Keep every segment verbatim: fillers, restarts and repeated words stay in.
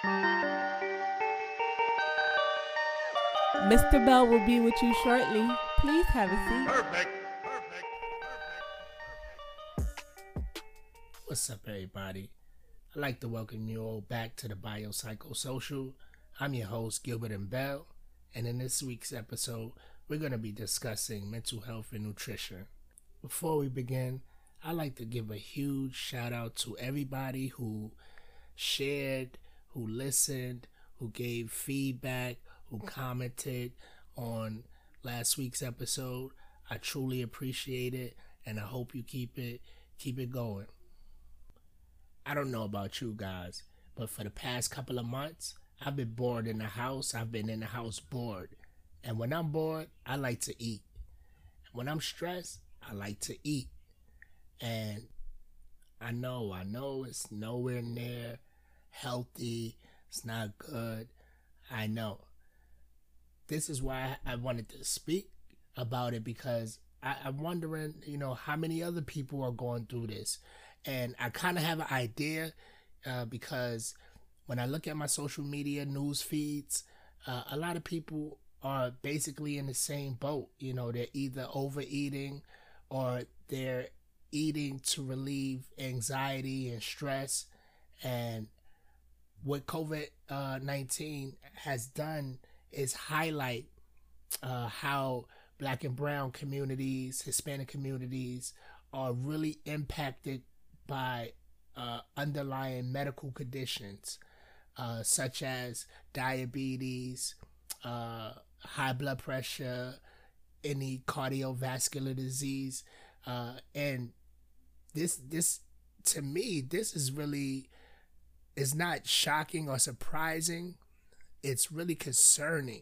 Mister Bell will be with you shortly. Please have a seat. Perfect. Perfect. Perfect. What's up, everybody? I'd like to welcome you all back to the Biopsychosocial. I'm your host, Gilbert and Bell, and in this week's episode, we're going to be discussing mental health and nutrition. Before we begin, I'd like to give a huge shout out to everybody who shared, who listened, who gave feedback, who commented on last week's episode. I truly appreciate it, and I hope you keep it keep it going. I don't know about you guys, but for the past couple of months, I've been bored in the house. I've been in the house bored. And when I'm bored, I like to eat. When I'm stressed, I like to eat. And I know, I know it's nowhere near healthy. It's not good. I know. This is why I wanted to speak about it, because I, I'm wondering, you know, how many other people are going through this. And I kind of have an idea uh, because when I look at my social media news feeds, uh, a lot of people are basically in the same boat. You know, they're either overeating or they're eating to relieve anxiety and stress. And what COVID nineteen has done is highlight uh, how Black and brown communities, Hispanic communities are really impacted by uh, underlying medical conditions uh, such as diabetes, uh, high blood pressure, any cardiovascular disease. Uh, and this, this to me, this is really, is not shocking or surprising. It's really concerning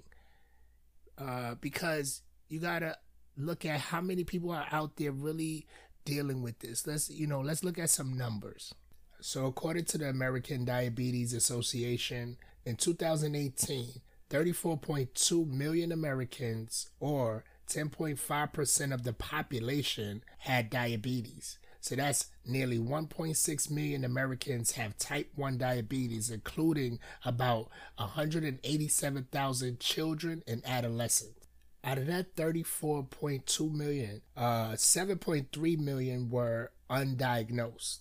uh, because you gotta look at how many people are out there really dealing with this. Let's, you know, let's look at some numbers. So according to the American Diabetes Association, in two thousand eighteen, thirty-four point two million Americans, or ten point five percent of the population, had diabetes. So that's nearly one point six million Americans have type one diabetes, including about one hundred eighty-seven thousand children and adolescents. Out of that thirty-four point two million, uh, seven point three million were undiagnosed.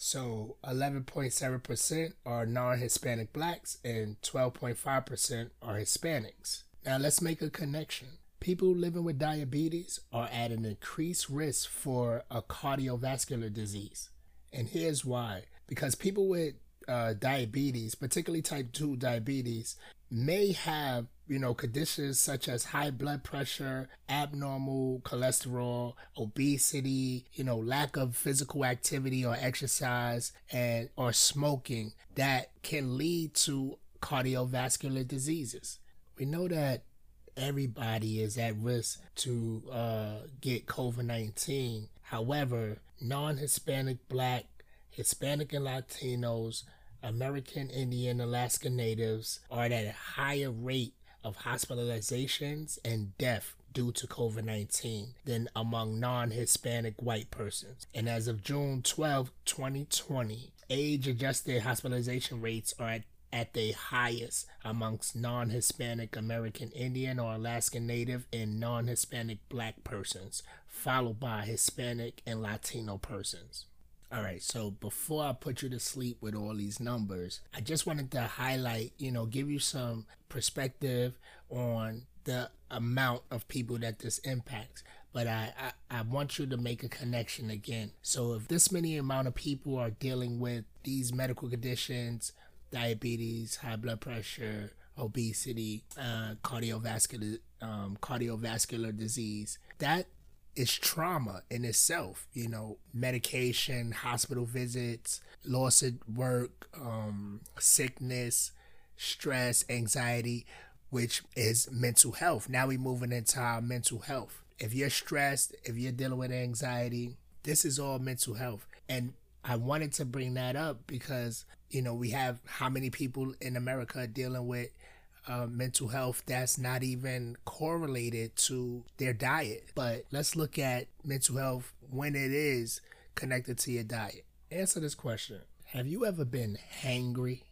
So eleven point seven percent are non-Hispanic blacks and twelve point five percent are Hispanics. Now let's make a connection. People living with diabetes are at an increased risk for a cardiovascular disease. And here's why. Because people with uh, diabetes, particularly type two diabetes, may have, you know, conditions such as high blood pressure, abnormal cholesterol, obesity, you know, lack of physical activity or exercise, and or smoking that can lead to cardiovascular diseases. We know that everybody is at risk to uh, get COVID nineteen. However, non-Hispanic, Black, Hispanic and Latinos, American Indian, Alaska Natives are at a higher rate of hospitalizations and death due to COVID nineteen than among non-Hispanic white persons. And as of June twelfth, twenty twenty, age-adjusted hospitalization rates are at at the highest amongst non-Hispanic American Indian or Alaskan Native and non-Hispanic Black persons, followed by Hispanic and Latino persons. All right, so before I put you to sleep with all these numbers, I just wanted to highlight, you know, give you some perspective on the amount of people that this impacts. But I, I, I want you to make a connection again. So if this many amount of people are dealing with these medical conditions, diabetes, high blood pressure, obesity, uh, cardiovascular um, cardiovascular disease, that is trauma in itself. You know, medication, hospital visits, loss at work, um, sickness, stress, anxiety, which is mental health. Now we're moving into our mental health. If you're stressed, if you're dealing with anxiety, this is all mental health. And I wanted to bring that up because, you know, we have how many people in America are dealing with uh, mental health that's not even correlated to their diet. But let's look at mental health when it is connected to your diet. Answer this question. Have you ever been hangry?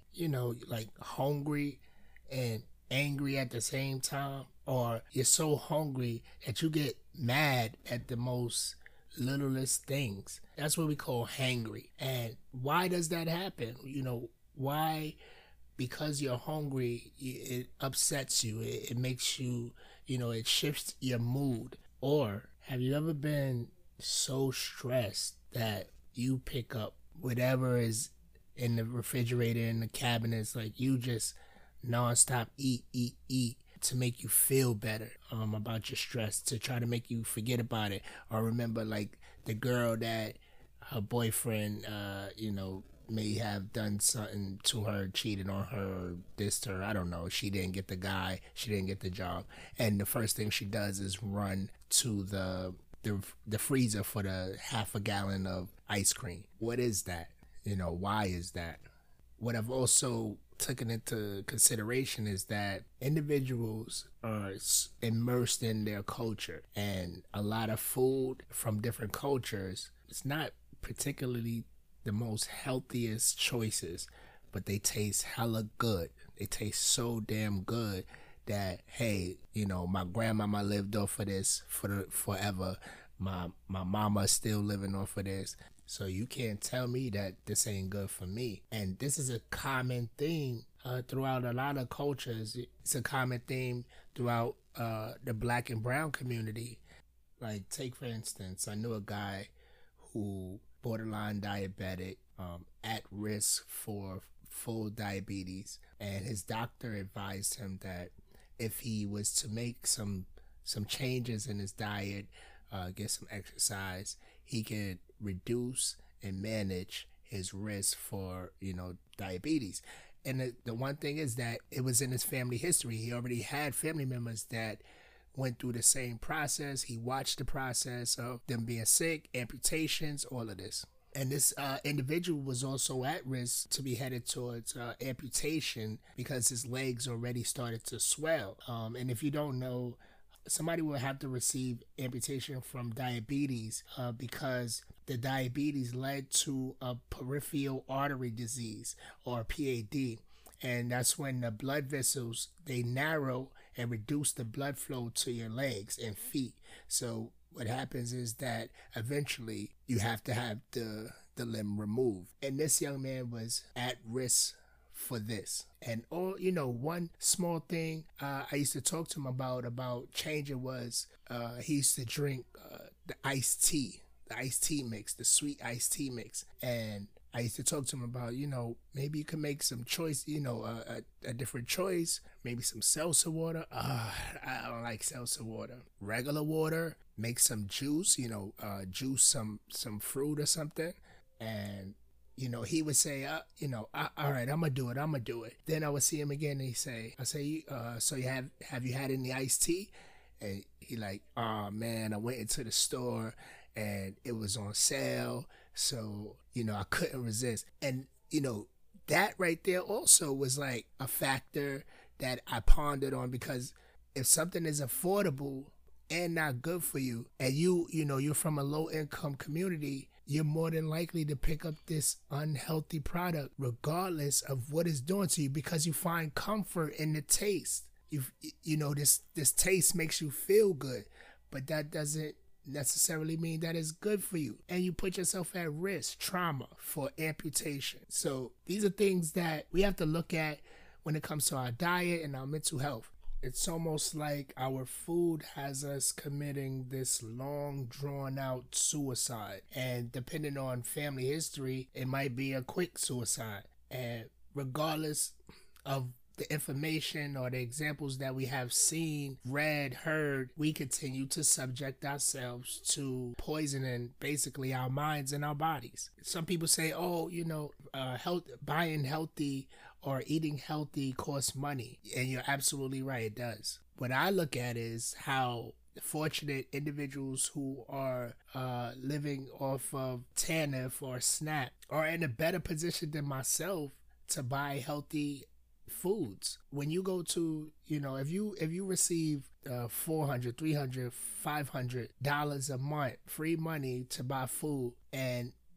you know, like hungry and angry at the same time, or you're so hungry that you get mad at the most littlest things. That's what we call hangry. And why does that happen? You know, why? Because you're hungry, it upsets you. It, it makes you, you know, it shifts your mood. Or have you ever been so stressed that you pick up whatever is in the refrigerator, in the cabinets, like you just nonstop eat, eat, eat to make you feel better um, about your stress, to try to make you forget about it, or remember like the girl that her boyfriend, uh, you know, may have done something to her, cheated on her, or dissed her. I don't know. She didn't get the guy. She didn't get the job. And the first thing she does is run to the the, the freezer for the half a gallon of ice cream. What is that? You know, why is that? What I've also taken into consideration is that individuals are immersed in their culture, and a lot of food from different cultures, it's not particularly the most healthiest choices, but they taste hella good. They taste so damn good that, hey, you know, my grandmama lived off of this for the, forever. My my mama's still living off of this. So you can't tell me that this ain't good for me. And this is a common theme uh, throughout a lot of cultures. It's a common theme throughout uh, the black and brown community. Like, take for instance, I knew a guy who borderline diabetic, um, at risk for full diabetes, and his doctor advised him that if he was to make some some changes in his diet, uh, get some exercise, he could reduce and manage his risk for, you know, diabetes. And the, the one thing is that it was in his family history. He already had family members that went through the same process. He watched the process of them being sick, amputations, all of this. And this uh, individual was also at risk to be headed towards uh, amputation because his legs already started to swell. Um, and if you don't know, somebody will have to receive amputation from diabetes uh, because the diabetes led to a peripheral artery disease, or P A D. And that's when the blood vessels, they narrow and reduce the blood flow to your legs and feet. So what happens is that eventually you have to have the the limb removed. And this young man was at risk for this. And all, you know, one small thing uh, I used to talk to him about about changing was uh, he used to drink uh, the iced tea, the iced tea mix, the sweet iced tea mix. And I used to talk to him about, you know, maybe you can make some choice, you know, uh, a, a different choice, maybe some seltzer water. Uh, I don't like seltzer water. Regular water, make some juice, you know, uh, juice some, some fruit or something. And, you know, he would say, uh, you know, uh, all right, I'm going to do it. I'm going to do it. Then I would see him again and he'd say, I say, uh, so you have, have you had any iced tea? And he like, oh man, I went into the store and it was on sale. So, you know, I couldn't resist. And, you know, that right there also was like a factor that I pondered on, because if something is affordable and not good for you, and you, you know, you're from a low income community, you're more than likely to pick up this unhealthy product regardless of what it's doing to you, because you find comfort in the taste. You, you know, this, this taste makes you feel good, but that doesn't necessarily mean that it's good for you, and you put yourself at risk, trauma, for amputation. So these are things that we have to look at when it comes to our diet and our mental health. It's almost like our food has us committing this long drawn out suicide, and depending on family history, it might be a quick suicide. And regardless of the information or the examples that we have seen, read, heard, we continue to subject ourselves to poisoning basically our minds and our bodies. Some people say, oh, you know, uh, health, buying healthy or eating healthy costs money. And you're absolutely right, it does. What I look at is how fortunate individuals who are uh, living off of TANF or SNAP are in a better position than myself to buy healthy foods. When you go to, you know, if you if you receive uh, four hundred, three hundred, five hundred dollars a month free money to buy food, and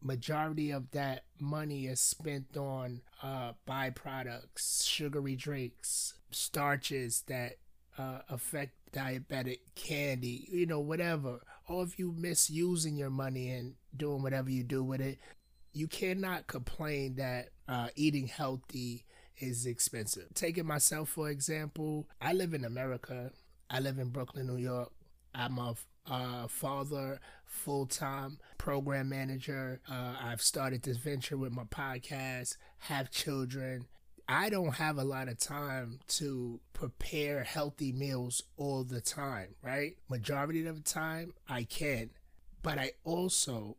majority of that money is spent on uh, byproducts, sugary drinks, starches that uh, affect diabetic, candy, you know, whatever. Or if you misusing your money and doing whatever you do with it, you cannot complain that uh, eating healthy is expensive. Taking myself, for example, I live in America. I live in Brooklyn, New York. I'm a uh, father, full-time program manager. Uh, I've started this venture with my podcast, have children. I don't have a lot of time to prepare healthy meals all the time, right? Majority of the time, I can. But I also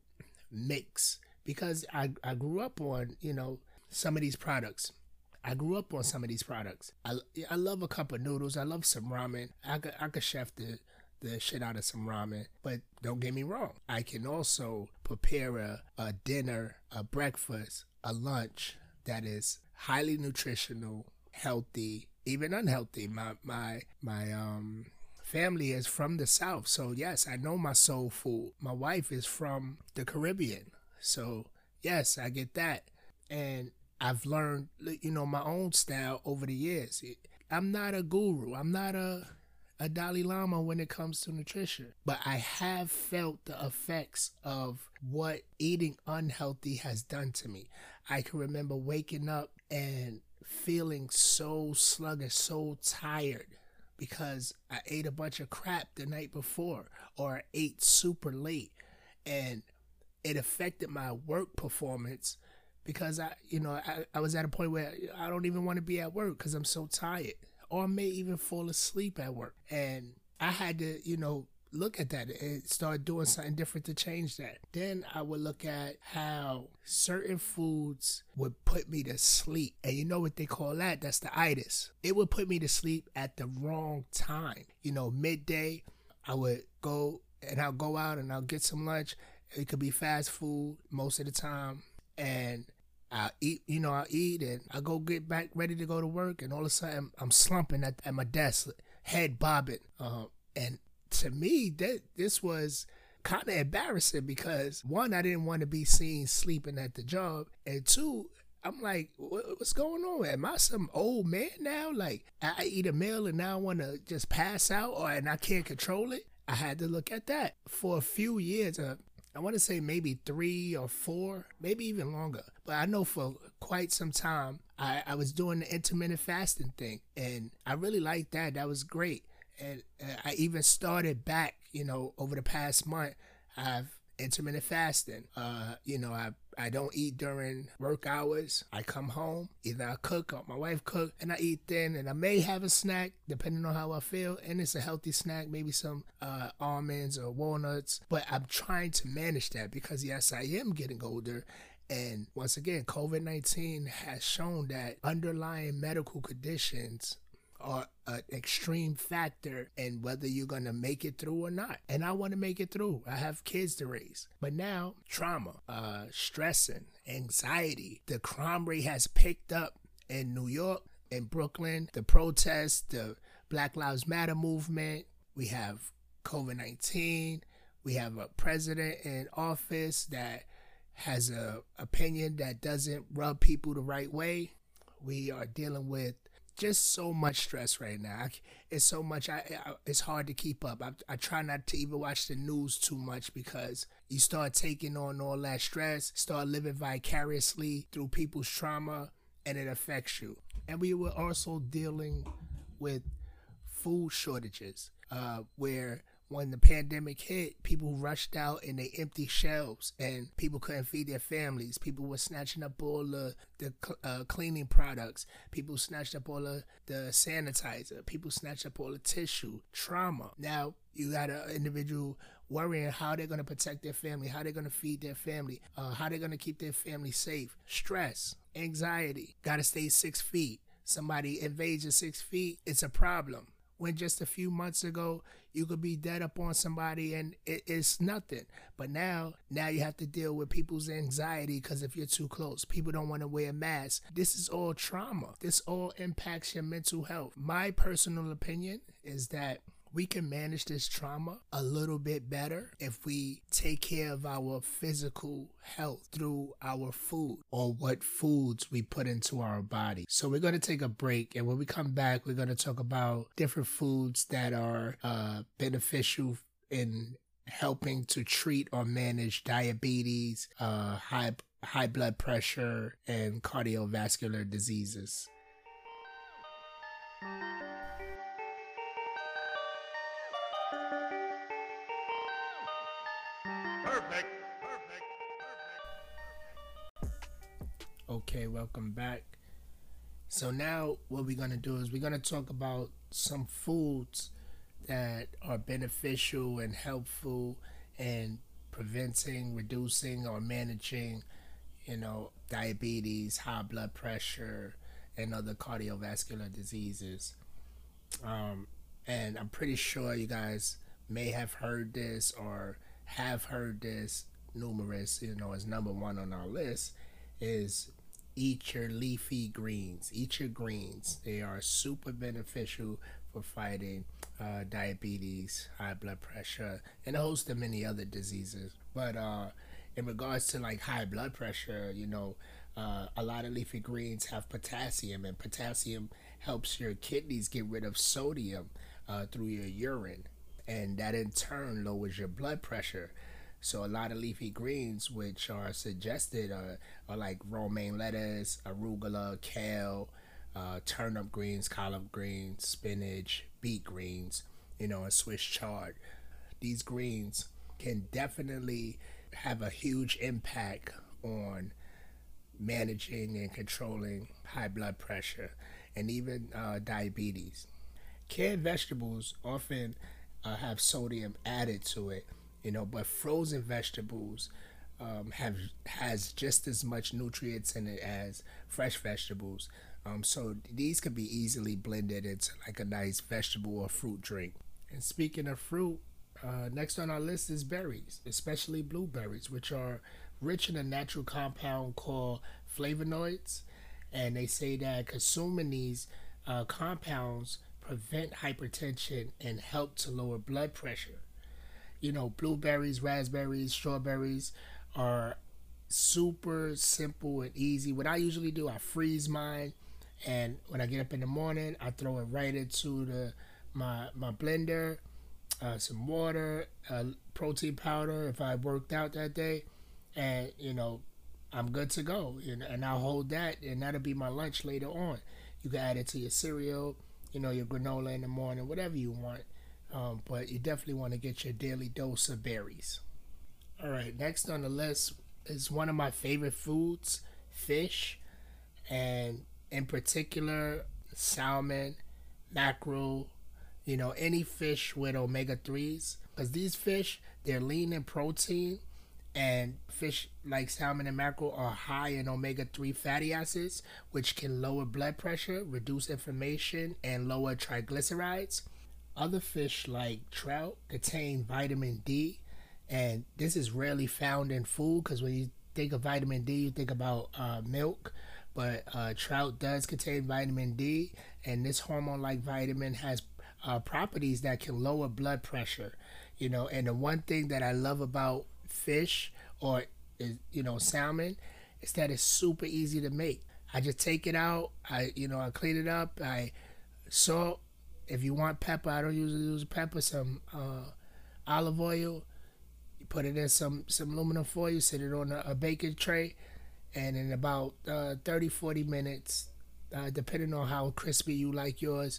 mix because I, I grew up on, you know, some of these products. I grew up on some of these products. I, I love a cup of noodles. I love some ramen. I could, I could chef the, the shit out of some ramen. But don't get me wrong. I can also prepare a, a dinner, a breakfast, a lunch that is highly nutritional, healthy, even unhealthy. My my my um family is from the South. So yes, I know my soul food. My wife is from the Caribbean. So yes, I get that. And I've learned, you know, my own style over the years. I'm not a guru. I'm not a, a Dalai Lama when it comes to nutrition. But I have felt the effects of what eating unhealthy has done to me. I can remember waking up and feeling so sluggish, so tired because I ate a bunch of crap the night before or I ate super late. And it affected my work performance. Because I, you know, I, I was at a point where I don't even want to be at work because I'm so tired. Or I may even fall asleep at work. And I had to, you know, look at that and start doing something different to change that. Then I would look at how certain foods would put me to sleep. And you know what they call that? That's the itis. It would put me to sleep at the wrong time. You know, midday, I would go and I'll go out and I'll get some lunch. It could be fast food most of the time. And I eat, you know, I eat and I go get back ready to go to work. And all of a sudden I'm slumping at, at my desk, head bobbing. Um, and to me, that this was kind of embarrassing because one, I didn't want to be seen sleeping at the job. And two, I'm like, what, what's going on? Am I some old man now? Like I eat a meal and now I want to just pass out or and I can't control it. I had to look at that for a few years. Uh, I want to say maybe three or four, maybe even longer. But I know for quite some time, I, I was doing the intermittent fasting thing. And I really liked that. That was great. And uh, I even started back, you know, over the past month, I've intermittent fasting. Uh, you know, I I don't eat during work hours. I come home, either I cook or my wife cook, and I eat then. And I may have a snack, depending on how I feel. And it's a healthy snack, maybe some uh, almonds or walnuts. But I'm trying to manage that because, yes, I am getting older. And once again, COVID nineteen has shown that underlying medical conditions are an extreme factor in whether you're going to make it through or not. And I want to make it through. I have kids to raise. But now, trauma, uh, stressing, anxiety, the crime rate has picked up in New York, in Brooklyn, the protests, the Black Lives Matter movement. We have COVID nineteen. We have a president in office that has an opinion that doesn't rub people the right way. We are dealing with just so much stress right now. It's so much, I, I it's hard to keep up. I, I try not to even watch the news too much because you start taking on all that stress, start living vicariously through people's trauma, and it affects you. And we were also dealing with food shortages, uh, where when the pandemic hit, people rushed out and they empty shelves and people couldn't feed their families. People were snatching up all the, the uh, cleaning products. People snatched up all the, the sanitizer. People snatched up all the tissue. Trauma. Now you got an individual worrying how they're going to protect their family, how they're going to feed their family, uh, how they're going to keep their family safe. Stress, anxiety, got to stay six feet. Somebody invades your six feet, it's a problem. When just a few months ago, you could be dead up on somebody and it, it's nothing. But now, now you have to deal with people's anxiety because if you're too close, people don't want to wear masks. This is all trauma. This all impacts your mental health. My personal opinion is that we can manage this trauma a little bit better if we take care of our physical health through our food or what foods we put into our body. So we're going to take a break, and when we come back, we're going to talk about different foods that are uh, beneficial in helping to treat or manage diabetes, uh, high high blood pressure, and cardiovascular diseases. Perfect. Perfect. Perfect. Okay, welcome back. So now what we're going to do is we're going to talk about some foods that are beneficial and helpful in preventing, reducing, or managing, you know, diabetes, high blood pressure, and other cardiovascular diseases. Um, and I'm pretty sure you guys may have heard this or have heard this numerous, you know, as number one on our list is eat your leafy greens. Eat your greens. They are super beneficial for fighting uh, diabetes, high blood pressure, and a host of many other diseases. But uh, in regards to like high blood pressure, you know, uh, a lot of leafy greens have potassium, and potassium helps your kidneys get rid of sodium uh, through your urine, and that in turn lowers your blood pressure. So a lot of leafy greens which are suggested are, are like romaine lettuce, arugula, kale, uh, turnip greens, collard greens, spinach, beet greens, you know, and Swiss chard. These greens can definitely have a huge impact on managing and controlling high blood pressure and even uh, diabetes. Canned vegetables often uh, have sodium added to it, you know, but frozen vegetables um, have has just as much nutrients in it as fresh vegetables. Um, so these could be easily blended into like a nice vegetable or fruit drink. And speaking of fruit, uh, next on our list is berries, especially blueberries, which are rich in a natural compound called flavonoids. And they say that consuming these uh, compounds prevent hypertension and help to lower blood pressure. You know, blueberries, raspberries, strawberries are super simple and easy. What I usually do, I freeze mine, and when I get up in the morning, I throw it right into the my my blender, uh, some water, uh, protein powder if I worked out that day, and you know, I'm good to go. You know, and I'll hold that, and that'll be my lunch later on. You can add it to your cereal, you know, your granola in the morning, whatever you want. Um, but you definitely want to get your daily dose of berries. All right, next on the list is one of my favorite foods, fish, and in particular, salmon, mackerel, you know, any fish with omega threes. Because these fish, they're lean in protein, and fish like salmon and mackerel are high in omega three fatty acids, which can lower blood pressure, reduce inflammation, and lower triglycerides. Other fish like trout contain vitamin D, and this is rarely found in food because when you think of vitamin D, you think about uh, milk, but uh, trout does contain vitamin D, and this hormone-like vitamin has uh, properties that can lower blood pressure, you know. And the one thing that I love about fish or is, you know, salmon is that it's super easy to make. I just take it out, I you know I clean it up, I salt. If you want pepper, I don't usually use pepper, some uh, olive oil. You put it in some, some aluminum foil, sit it on a, a baking tray, and in about uh, thirty, forty minutes, uh, depending on how crispy you like yours,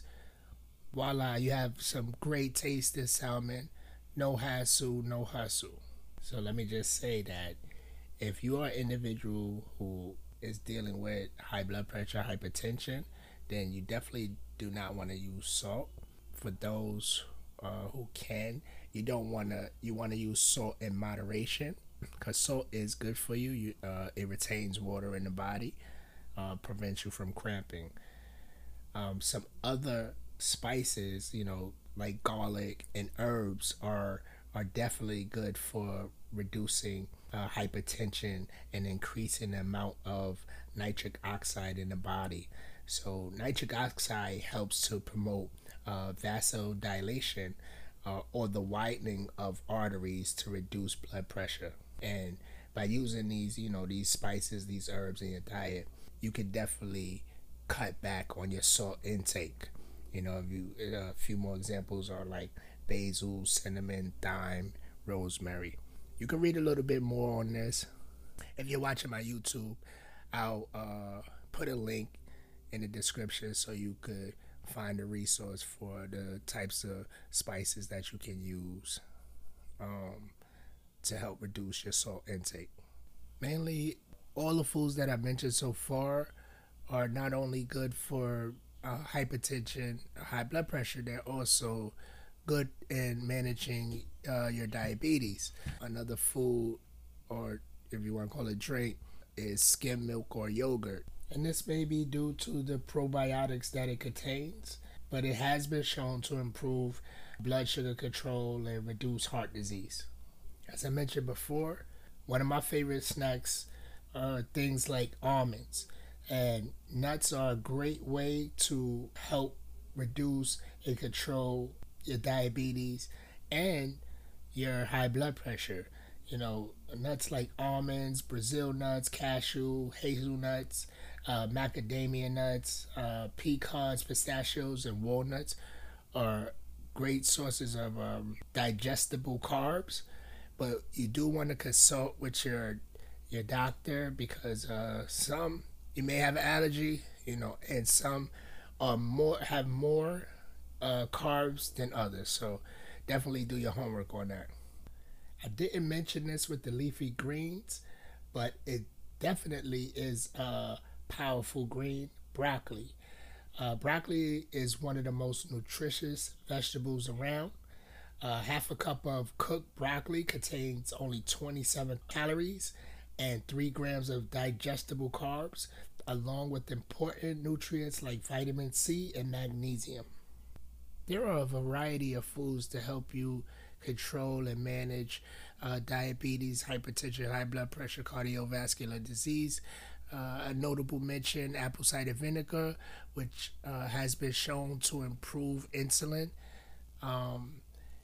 voila, you have some great tasting salmon. No hassle, no hustle. So let me just say that if you are an individual who is dealing with high blood pressure, hypertension, then you definitely do not want to use salt. For those uh, who can, you don't want to. You want to use salt in moderation, because salt is good for you. You uh, it retains water in the body, uh, prevents you from cramping. Um, some other spices, you know, like garlic and herbs, are are definitely good for reducing uh, hypertension and increasing the amount of nitric oxide in the body. So nitric oxide helps to promote uh, vasodilation uh, or the widening of arteries to reduce blood pressure. And by using these, you know, these spices, these herbs in your diet, you could definitely cut back on your salt intake. You know, if you uh, a few more examples are like basil, cinnamon, thyme, rosemary. You can read a little bit more on this. If you're watching my YouTube, I'll uh, put a link in the description so you could find a resource for the types of spices that you can use um, to help reduce your salt intake. Mainly, all the foods that I mentioned so far are not only good for uh, hypertension, high blood pressure, they're also good in managing uh, your diabetes. Another food, or if you want to call it drink, is skim milk or yogurt. And this may be due to the probiotics that it contains, but it has been shown to improve blood sugar control and reduce heart disease. As I mentioned before, one of my favorite snacks are things like almonds. And nuts are a great way to help reduce and control your diabetes and your high blood pressure. You know, nuts like almonds, Brazil nuts, cashew, hazelnuts, uh, macadamia nuts, uh, pecans, pistachios, and walnuts are great sources of um, digestible carbs. But you do want to consult with your your doctor because uh, some you may have an allergy, you know, and some are more have more uh, carbs than others. So definitely do your homework on that. I didn't mention this with the leafy greens, but it definitely is a powerful green, broccoli. Uh, broccoli is one of the most nutritious vegetables around. Uh, half a cup of cooked broccoli contains only twenty-seven calories and three grams of digestible carbs, along with important nutrients like vitamin C and magnesium. There are a variety of foods to help you control and manage uh, diabetes, hypertension, high blood pressure, cardiovascular disease. Uh, a notable mention, apple cider vinegar, which uh, has been shown to improve insulin. Um,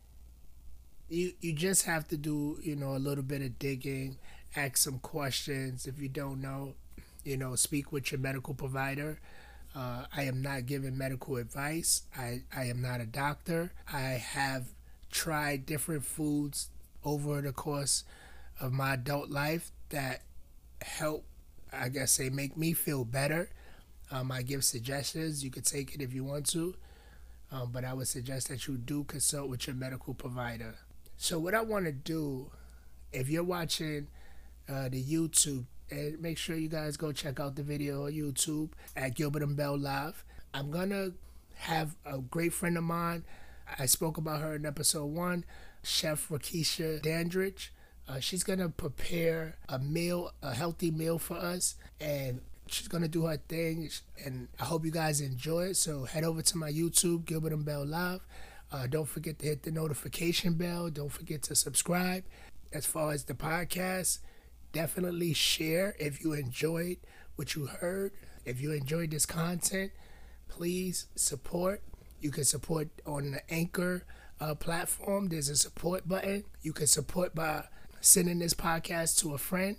you you just have to do, you know, a little bit of digging, ask some questions. If you don't know, you know, speak with your medical provider. Uh, I am not giving medical advice. I, I am not a doctor. I have tried different foods over the course of my adult life that help, I guess, say, make me feel better. Um, I give suggestions. You could take it if you want to, um, but I would suggest that you do consult with your medical provider. So what I want to do, if you're watching uh, the YouTube, and make sure you guys go check out the video on YouTube at Gilbert and Bell Live. I'm going to have a great friend of mine. I spoke about her in episode one, Chef Rakisha Dandridge. Uh, she's going to prepare a meal, a healthy meal for us, and she's going to do her thing, and I hope you guys enjoy it. So head over to my YouTube, Gilbert and Bell Live. Uh, don't forget to hit the notification bell. Don't forget to subscribe. As far as the podcast, definitely share if you enjoyed what you heard. If you enjoyed this content, please support. You can support on the Anchor uh, platform. There's a support button. You can support by sending this podcast to a friend,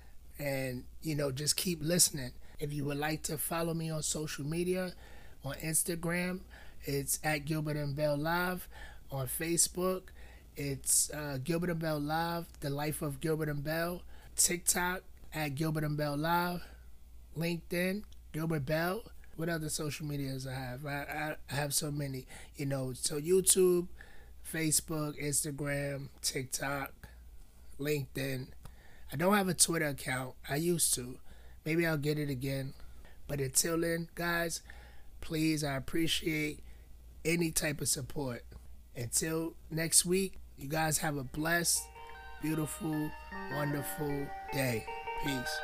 and, you know, just keep listening. If you would like to follow me on social media, on Instagram, it's at Gilbert and Bell Live. On Facebook, it's uh, Gilbert and Bell Live, The Life of Gilbert and Bell. TikTok at Gilbert and Bell Live. LinkedIn, Gilbert Bell. What other social medias I have? I, I, I have so many, you know. So YouTube, Facebook, Instagram, TikTok, LinkedIn. I don't have a Twitter account. I used to. Maybe I'll get it again. But until then, guys, please, I appreciate any type of support. Until next week, you guys have a blessed, beautiful, wonderful day. Peace.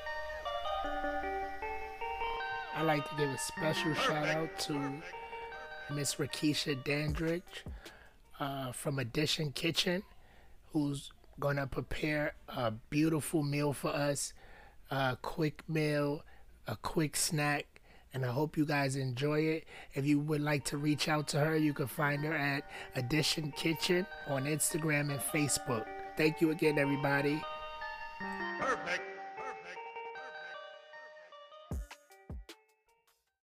I'd like to give a special shout out to Miss Rakisha Dandridge uh, from Addition Kitchen, who's going to prepare a beautiful meal for us, a quick meal, a quick snack, and I hope you guys enjoy it. If you would like to reach out to her, you can find her at Addition Kitchen on Instagram and Facebook. Thank you again, everybody.